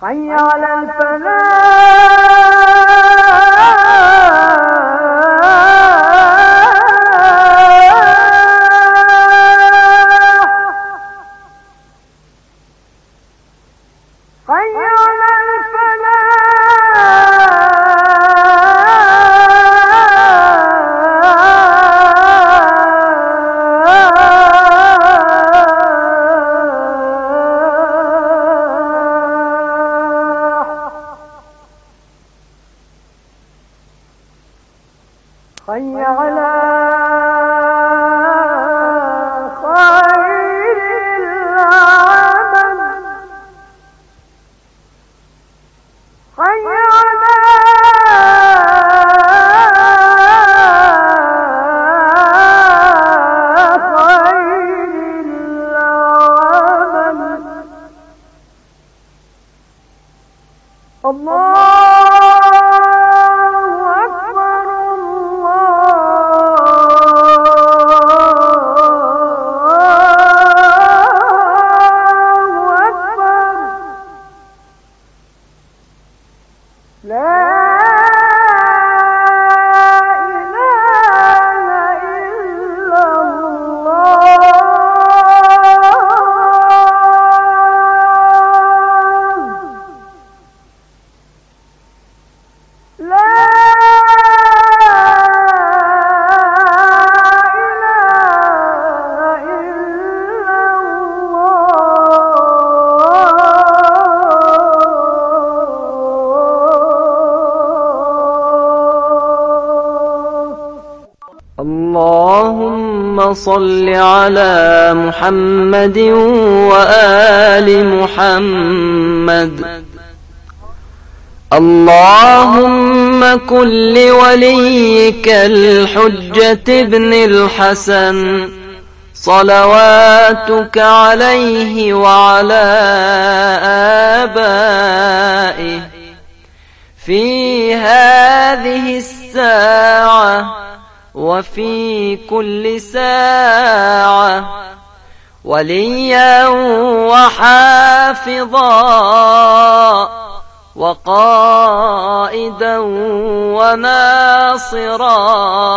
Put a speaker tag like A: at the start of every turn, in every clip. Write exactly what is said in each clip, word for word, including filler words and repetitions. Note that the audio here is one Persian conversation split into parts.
A: حي على الفلاح حي على حي على خير العمل حي على خير العمل الله اللهم صل على محمد وآل محمد. اللهم كن لوليك الحجة ابن الحسن صلواتك عليه وعلى آبائه في هذه الساعة وفي كل ساعة وليا وحافظا وقائدا وناصرا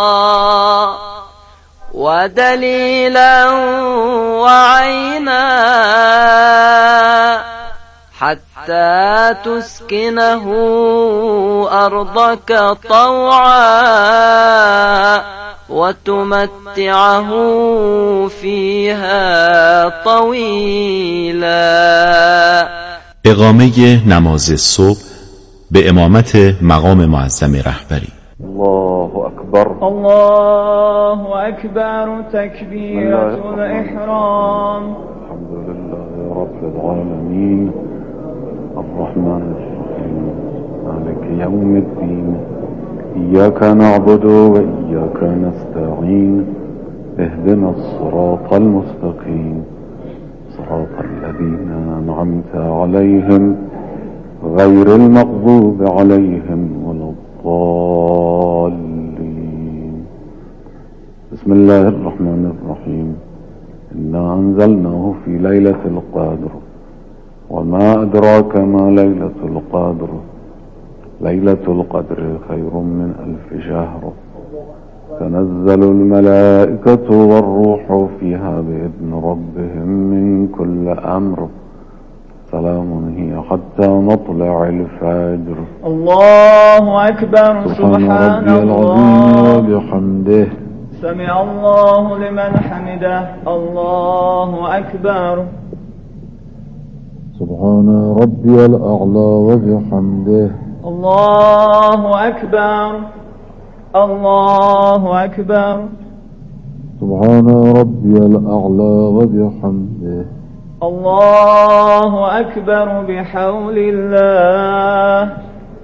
A: ودليلا وعينا حتى تسكنه أرضك طوعا وتمتعه فيها طويلا.
B: اقامه نماز صبح به امامت مقام معظم رهبری.
C: الله أكبر
D: الله أكبر تكبيرة الإحرام.
C: الحمد لله رب العالمين الرحمن الرحيم مالك يوم الدين إياك نعبد وإياك نستعين اهدنا الصراط المستقيم صراط الذين أنعمت عليهم غير المغضوب عليهم ولا الضالين. بسم الله الرحمن الرحيم. إنا أنزلناه في ليلة القدر وما أدراك ما ليلة القدر ليلة القدر خير من ألف شهر تنزل الملائكة والروح فيها بإذن ربهم من كل أمر سلام هي حتى مطلع الفجر.
D: الله أكبر.
C: سبحان ربي العظيم وبحمده
D: سمع الله لمن حمده. الله أكبر.
C: سبحان ربي الأعلى وبحمده.
D: الله أكبر. الله أكبر.
C: سبحان ربي الأعلى وبحمده.
D: الله أكبر بحول الله.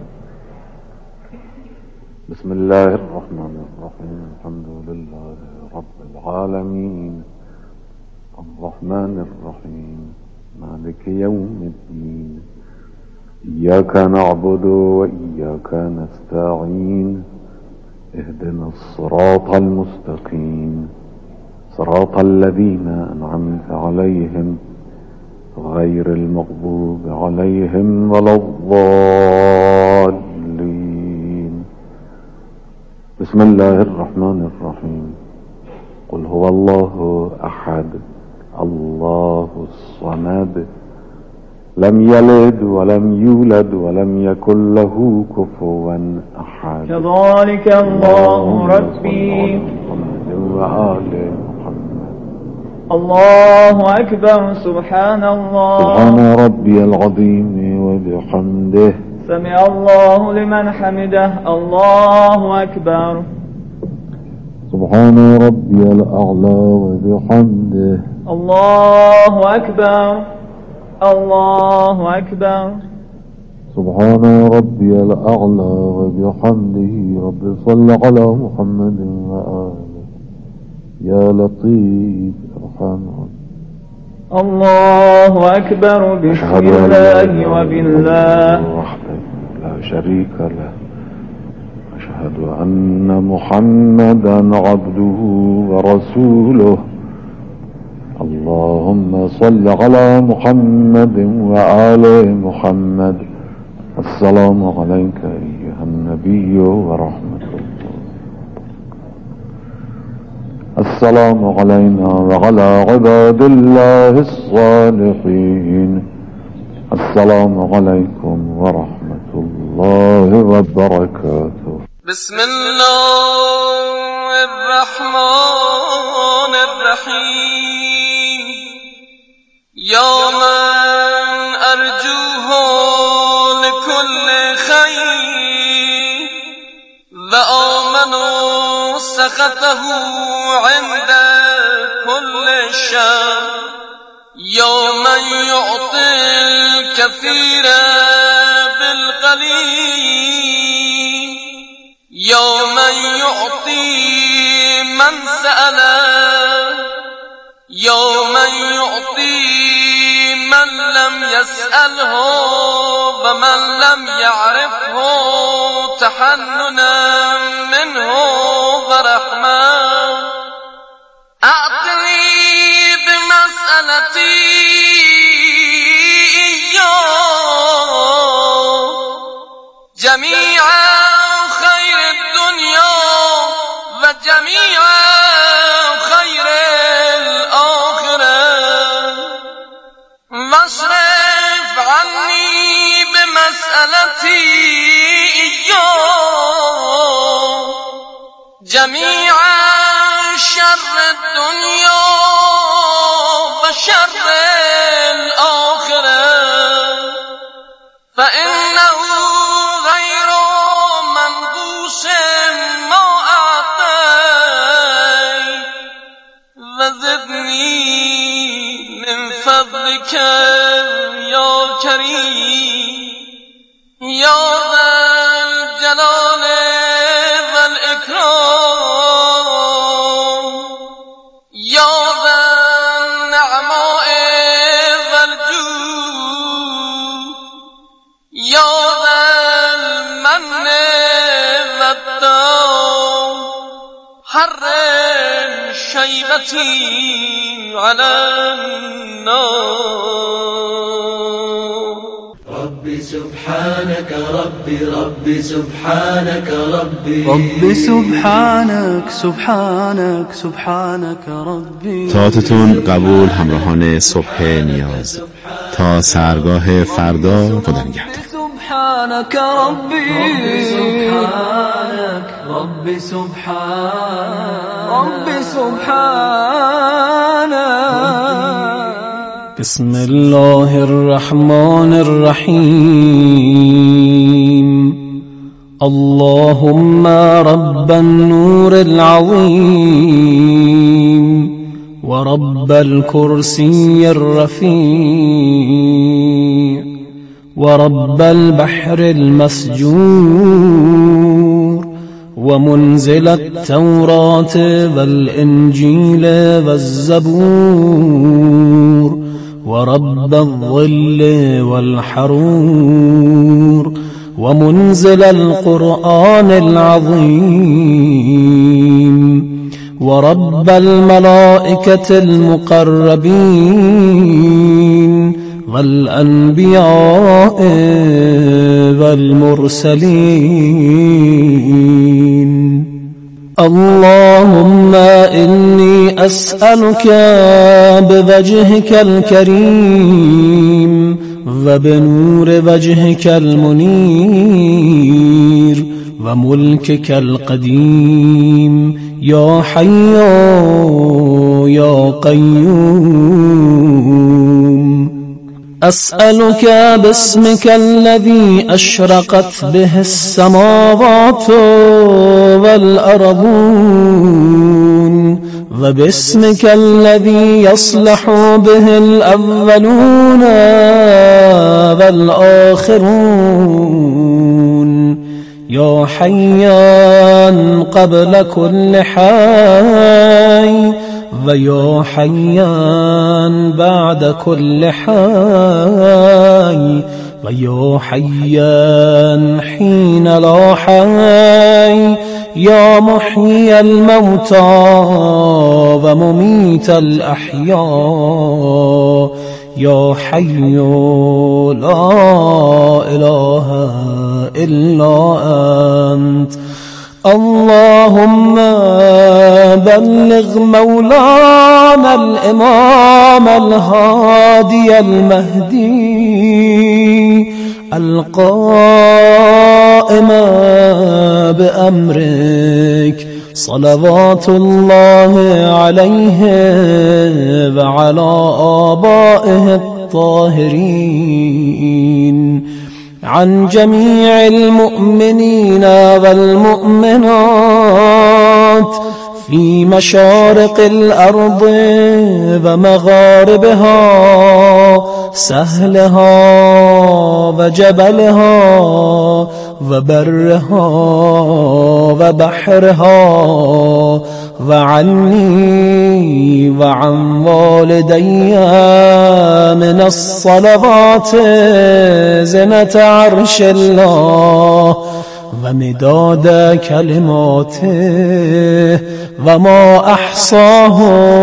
C: بسم الله الرحمن الرحيم. الحمد لله رب العالمين الرحمن الرحيم مالك يوم الدين إياك نعبد وإياك نستعين اهدنا الصراط المستقيم صراط الذين أنعمت عليهم غير المغضوب عليهم ولا الضالين. بسم الله الرحمن الرحيم. قل هو الله أحد الله الصمد لم يلد ولم يولد ولم يكن له كفوا أحد.
D: كذلك الله ربي.
C: وآل محمد.
D: الله أكبر. سبحان الله.
C: سبحان ربي العظيم وبحمده.
D: سمع الله لمن حمده. الله أكبر.
C: سبحان ربي الأعلى وبحمده.
D: الله أكبر. الله أكبر.
C: سبحان ربي الأعلى وبحمده. رب صل على محمد وآله يا لطيف ارحم.
D: الله أكبر. بسم الله وبالله
C: وحده لا شريك له. أشهد أن محمدا عبده ورسوله. اللهم صل على محمد وآل محمد. السلام عليك أيها النبي ورحمة الله. السلام علينا وعلى عباد الله الصالحين. السلام عليكم ورحمة الله وبركاته.
E: بسم الله الرحمن الرحيم. يا من أرجوه لكل خير وآمنوا سخطه عند كل شر. يا من يعطي الكثير بالقليل. يا من يعطي من سأله. يا من يعطي من لم يسأله ومن لم يعرفه تحننا منه ورحمة. أعطني بمسألتي إياه جميع خير الدنيا وجميع خير الآخرة. واصرف عني بمسألتي إياه جميع شر الدنيا وشر الآخرة. فإنه غير منقوص ما أعطيت. وزدني من فضلك يا كريم يا ذا الجلال والإكرام يا ذا النعماء والجود يا ذا المن والدام. حرم شيبتي على النار.
F: ربي سبحانك ربي ربي سبحانك ربي
G: ربي سبحانك سبحانك سبحانك ربي.
B: طاعتتون قبول همراهان صبح نیاز. تا سرگاه فردا خدا نگهدار.
G: سبحانك ربي سبحانك ربي سبحانك ربي سبحانك. بسم الله الرحمن الرحيم. اللهم رب النور العظيم ورب الكرسي الرفيع ورب البحر المسجور ومنزل التوراة والإنجيل والزبور ورب الظل والحرور ومنزل القرآن العظيم ورب الملائكة المقربين والأنبياء والمرسلين. اللهم إني أسألك بوجهك الكريم وبنور وجهك المنير وملكك القديم يا حي يا قيوم، أسألك باسمك الذي أشرقت به السماوات والأرضون، وباسمك الذي يصلح به الأولون والآخرون، يا حيان قبل كل حي ويا حيان بعد كل حي ويا حيان حين لا حي، يا محيي الموتى ومميت الأحياء، يا حي لا إله إلا أنت. اللهم بلغ مولانا الإمام الهادي المهدي القائم بأمرك صلوات الله عليه وعلى آبائه الطاهرين، عن جميع المؤمنين والمؤمنات في مشارق الأرض ومغاربها، سهلها وجبلها وبرها وبحرها، وعني وعن والدي من الصلوات زنة عرش الله ومداد كلماته وما أحصاه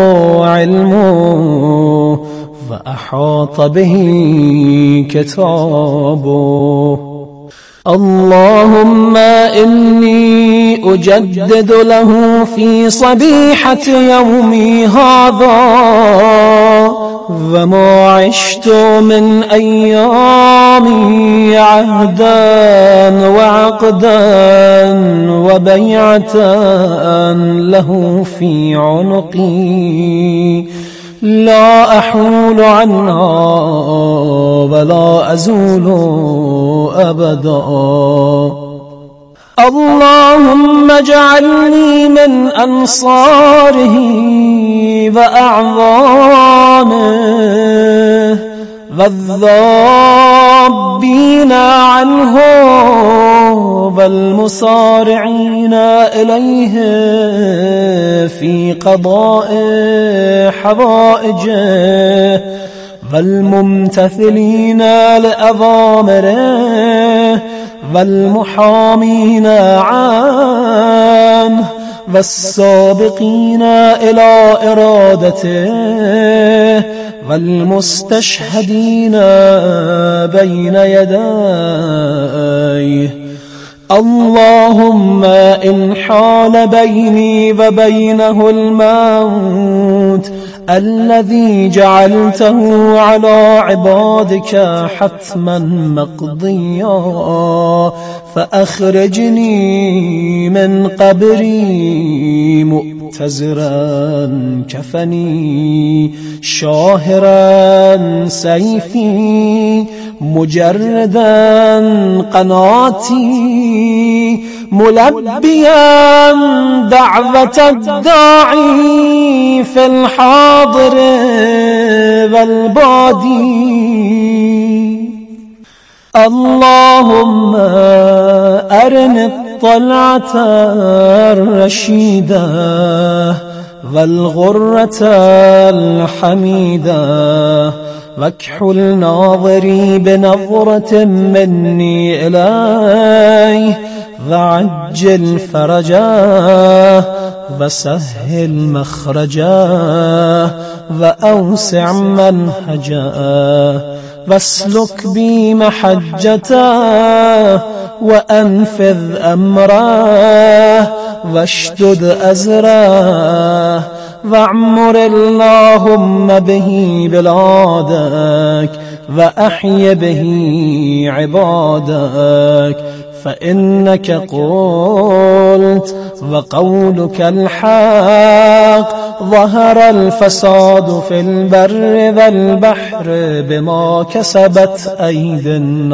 G: علمه وأحاط به كتابه. اللهم إني أجدد له في صبيحة يومي هذا وما عشت من أيامي عهدا وعقدا وبيعة له في عنقي، لا أحول عنها ولا أزول أبدا. اللهم اجعلني من أنصاره وأعوانه والذابين عنه والمسارعين إليه في قضاء حوائجه والممتثلين لأوامره والمحامين عنه والسابقين إلى إرادته والمستشهدين بين يديه. اللهم إن حال بيني وبينه الموت الذي جعلته على عبادك حتما مقضيا، فأخرجني من قبري مؤتزرا كفني، شاهرا سيفي، مجردا قناتي، ملبيا دعوة الداعي في الحاضر والبادي. اللهم أرني الطلعة الرشيدة والغرة الحميدة، واكحل ناظري بنظرة مني إليه، وعجل فرجه وسهل مخرجه وأوسع منهجه واسلك بي محجته وأنفذ أمره واشدد أزره واعمر اللهم به بلادك وأحي به عبادك فإنك قلت وقولك الحق ظهر الفساد في البر والبحر بما كسبت أيدي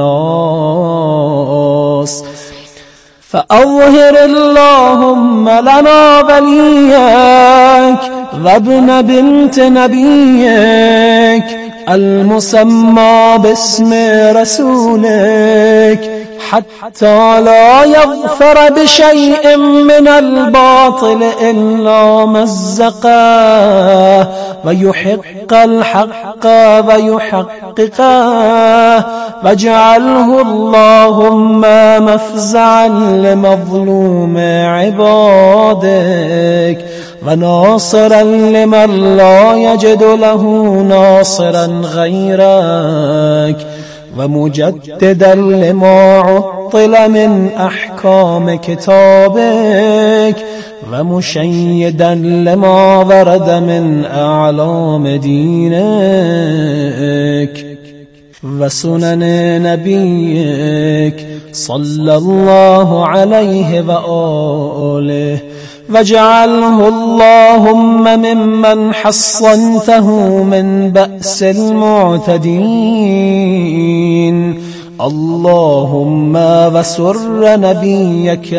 G: الناس فأظهر اللهم لنا وليك وابن بنت نبيك المسمى باسم رسولك حتى لا يغفر بشيء من الباطل إلا مزقه ويحق الحق ويحققه واجعله اللهم مفزعا لمظلوم عبادك وناصرا لمن لا يجد له ناصرا غيرك ومجددا لما عطل من أحكام كتابك ومشيدا لما ورد من أعلام دينك وسنن نبيك صلى الله عليه وآله واجعله اللهم ممن حصنته من بأس المعتدين اللهم وسر نبيك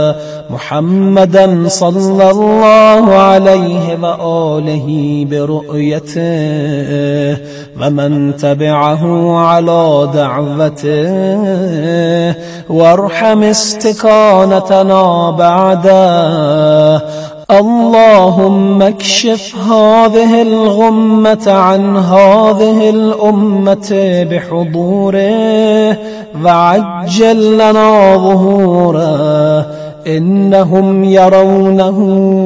G: محمدا صلى الله عليه وآله برؤيته ومن تبعه على دعوته وارحم استكانتنا بعده اللهم اكشف هذه الغمة عن هذه الأمة بحضوره وعجل لنا ظهوره إنهم يرونه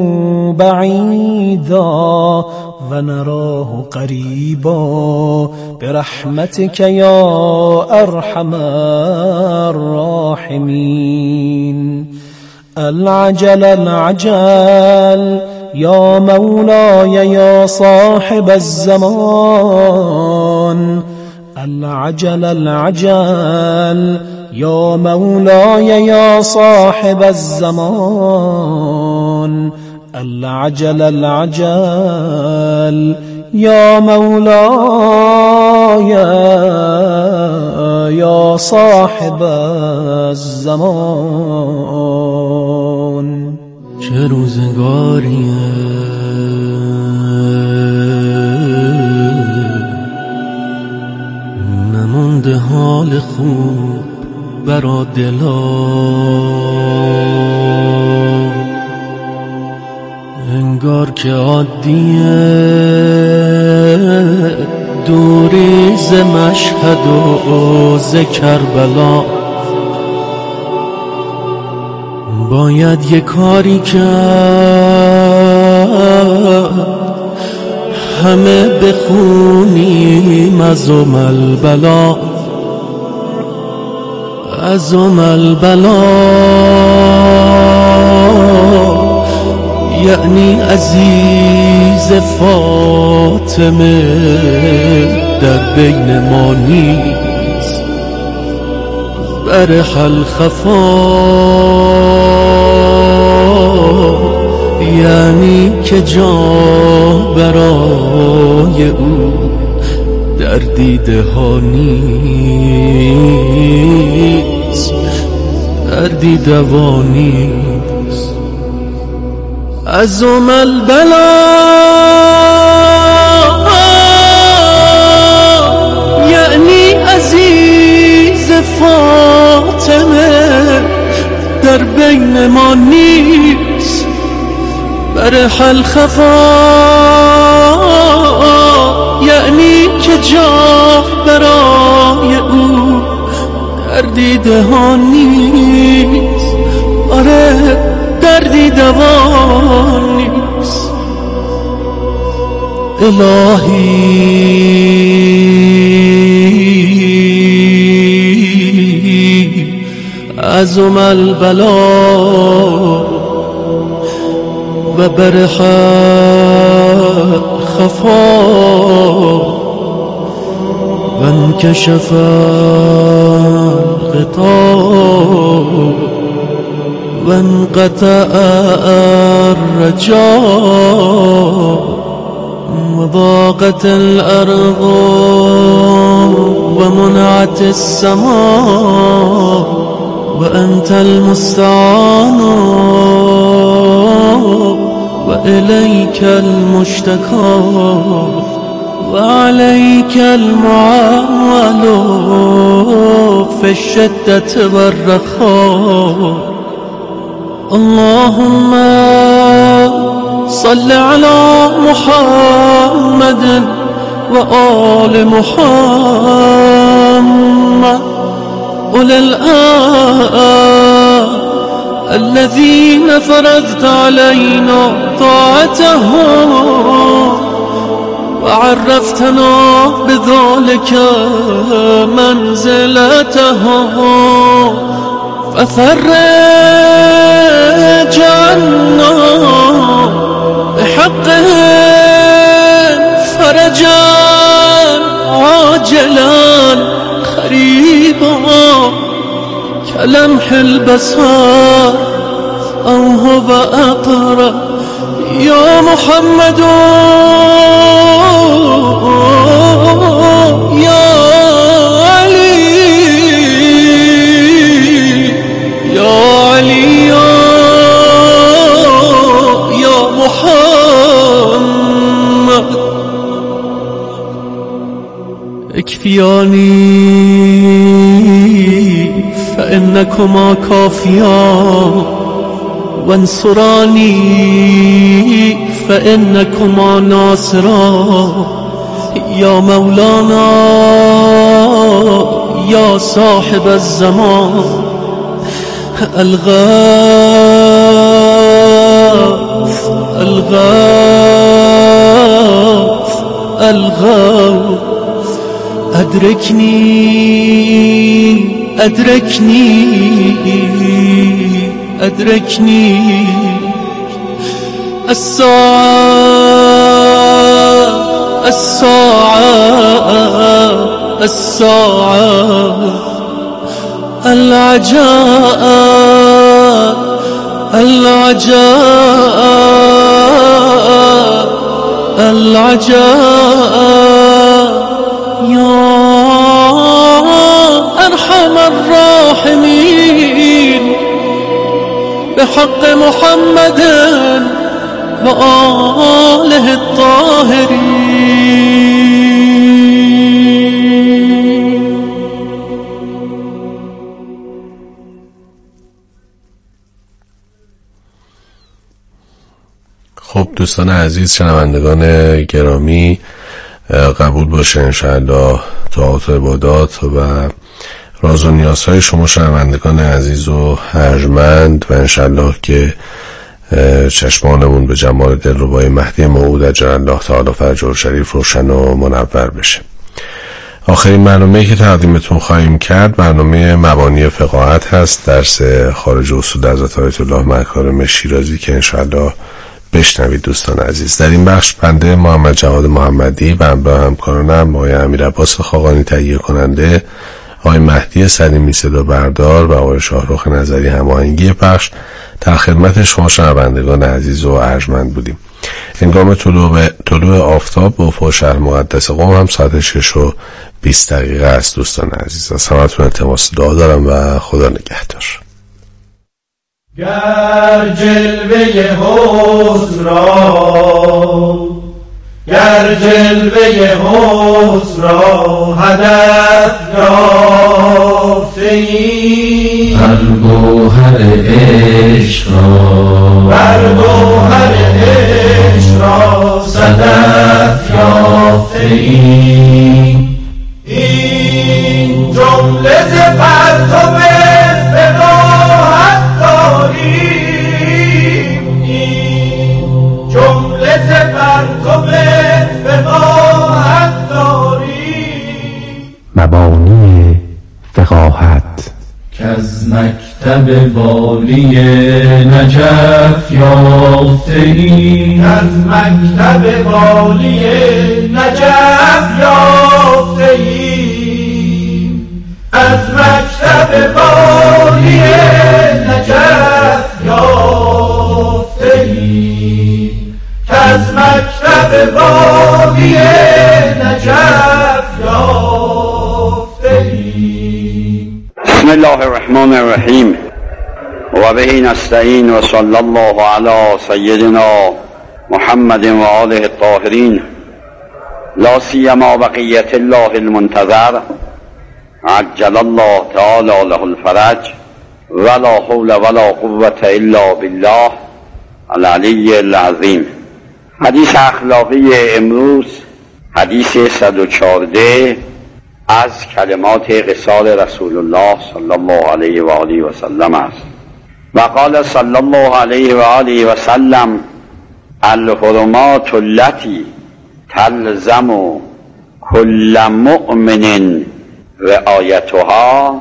G: بعيدا ونراه قريبا برحمتك يا أرحم الراحمين العجل العجل يا مولاي يا صاحب الزمان العجل العجل يا مولاي يا صاحب الزمان العجل العجل يا مولاي يا صاحب الزمان
H: چه روزگاریه نمونده حال خوب برا دلا انگار که عادیه دوری ز مشهد و ز کربلا باید یه کاری کرد همه بخونیم از ام البلا از ام البلا یعنی عزیز فاطمه در بین ما نیست برح الخفا یعنی که جا برای او در دیده ها نیست در دیده ها نیست از ام البلا یعنی عزیز فاطمه در بین ما نیست برح الخفا یعنی که جا برای او در دیده ها نیست آره دردی دوان نیست الهی عظم البلا و برح خفا و انکشف الغطاء و انقطع الرجاء و ضاقت الارض و منعت السماء و انت المستعان و الیک المشتکا و علیک المعول فی الشدة و الرخاء اللهم صل على محمد و آل محمد أولي الآن الذين فرضت علينا طاعتهم وعرفتنا بذلك منزلتهم ففرج عنا بحقهم فرجا عاجلا قريبا كلمح البصر أو هو أقرب يا محمد يا علي يا علي يا محمد اكفياني فإنكما كافيان وانصراني فإنكما ناصران يا مولانا يا صاحب الزمان الغاث الغاث الغاث أدركني أدركني أدركني الساعة الساعة الساعة العجاء العجاء العجاء يا أرحم الراحمين بحق محمد وآله الطاهرين.
I: خب دوستان عزیز، شنوندگان گرامی، قبول باشه انشاءالله طاعات و عبادات و راز و نیازهای شما شنوندگان عزیز و ارجمند و انشاءالله که چشمانمون به جمال دلربای مهدی موعود اجل الله تعالی فرجه شریف روشن و منور بشه. آخرین برنامه‌ای که تقدیمتون خواهیم کرد برنامه مبانی فقاهت هست، درس خارج اصول حضرت آیت الله مکارم شیرازی که انشاءالله بشنوید دوستان عزیز. در این بخش بنده محمد جواد محمدی و همراه همکارانم آقای امیر عباس خاقانی تهیه کننده، آقای مهدی سلیمی صدا بردار و آقای شاهرخ نظری هماهنگی پخش در خدمت شما شنوندگان عزیز و ارجمند بودیم. هنگام طلوع طلوع آفتاب به افق شهر مقدس قم هم ساعت شش و بیست دقیقه است دوستان عزیز. از همتون التماس دعا دارم و خدا نگهدار.
J: گر جلوه حسن را گر جلوه حسن را هدف یافته‌ای
F: بر گوهر عشق را
J: بر گوهر عشق را صدف یافته‌ای این جمله ز پرتو فقاهت داری
K: مبانی فقاهت.
F: که از مکتب والی نجف یافته ایم،
J: از مکتب والی نجف یافته ایم، از مکتب والی نجف یافته ایم، که از مکتب والی نجف یافته ایم.
L: بسم الله الرحمن الرحیم و به نستعین و صلی الله علی سیدنا محمد و آله الطاهرین، لا سیما بقیت الله المنتظر عجل الله تعالی له الفرج ولا حول ولا قوة الا بالله العلی العظیم. حدیث اخلاقی امروز حدیث صد و چهارده از کلمات قصار رسول الله صلی الله علیه و آله و سلم است. و قال صلی الله علیه و آله و سلم: الحرمات التي تلزم كل مؤمن رعایتها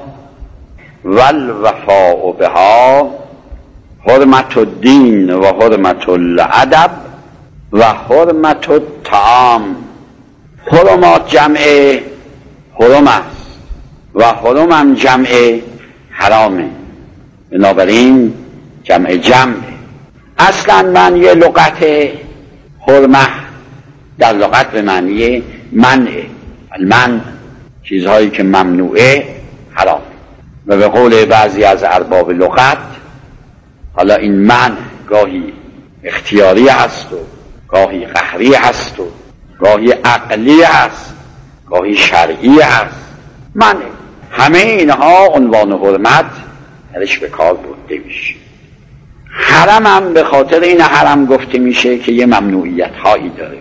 L: والوفاء بها حرمت الدین و حرمت الادب و حرمت الطعام. حرمات جمع حرم است و حرم هم جمع حرامه، بنابراین جمع جمع. اصلا معنی لغت حرمه در لغت به معنی منع، المنع چیزهایی که ممنوعه حرام. و به قول بعضی از ارباب لغت، حالا این منع گاهی اختیاری هست و گاهی قهری هست و گاهی عقلی هست، گاهی شرعی هست. من همه اینها عنوان حرمت درش به کار برده میشه. حرم هم به خاطر این حرم گفته میشه که یه ممنوعیت هایی داره.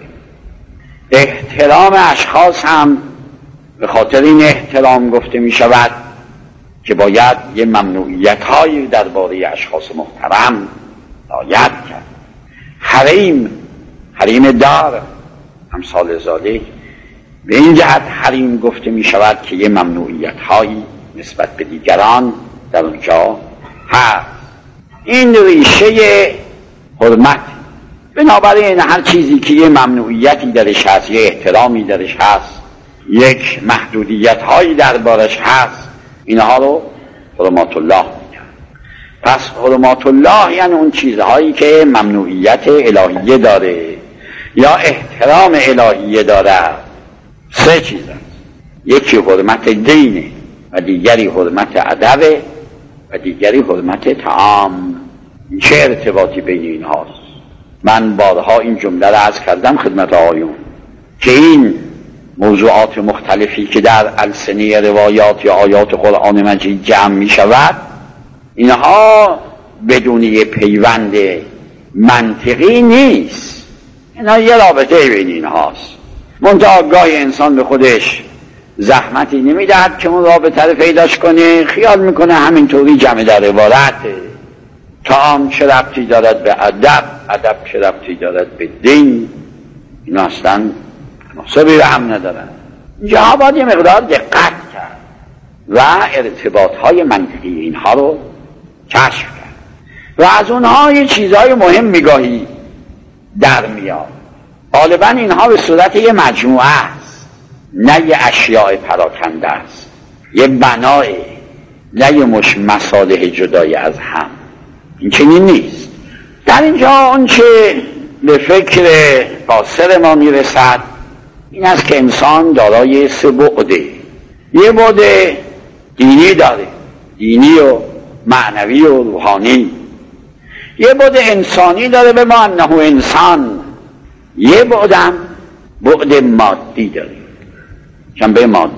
L: احترام اشخاص هم به خاطر این احترام گفته میشود که باید یه ممنوعیت هایی درباره اشخاص محترم رعایت کرد. حریم، حریم دار، امثال ذالک، به این جهت حریم گفته می شود که یه ممنوعیت هایی نسبت به دیگران در اونجا هست. این ریشه حرمت. بنابراین هر چیزی که یه ممنوعیتی درش هست، یه احترامی درش هست، یک محدودیت هایی دربارش هست، اینها رو حرمات الله میگن. پس حرمات الله یعنی اون چیزهایی که ممنوعیت الهیه داره یا احترام الهیه داره. سه چیز هست: یکی حرمت دینه و دیگری حرمت ادب و دیگری حرمت طعام. چه ارتباطی بین این هاست؟ من بارها این جمله را عرض کردم خدمت آقایون که این موضوعات مختلفی که در السنه روایات یا آیات قرآن مجید جمع می شود، اینها بدون یه پیوند منطقی نیست. اینها یه رابطه بین این هاست. منتها گاهی انسان به خودش زحمتی نمیدهد که اون رابطه رو پیداش کنه، خیال میکنه همینطوری جمع در عبارته. طعام چه ربطی دارد به ادب، ادب چه ربطی دارد به دین؟ این اصلا مناسبی به هم ندارن. اینجا باید یه مقدار دقت کرد و ارتباطهای منطقی اینها رو کشف کرد و از اونها یه چیزهای مهم میگاهی در میاد. غالبا اینها به صورت یه مجموعه است، نه یه اشیاء پراکنده است، یه بنای، نه یه مش مصالح جدای از هم. این چنین نیست. در اینجا اون چه به فکر قاصر ما میرسد این است که انسان دارای سه بعده. یه بعد دینی داره، دینی و معنوی و روحانی. یه بعد انسانی داره به ما انه انسان. یه بعدم بعد مادی داره، جنبه مادی.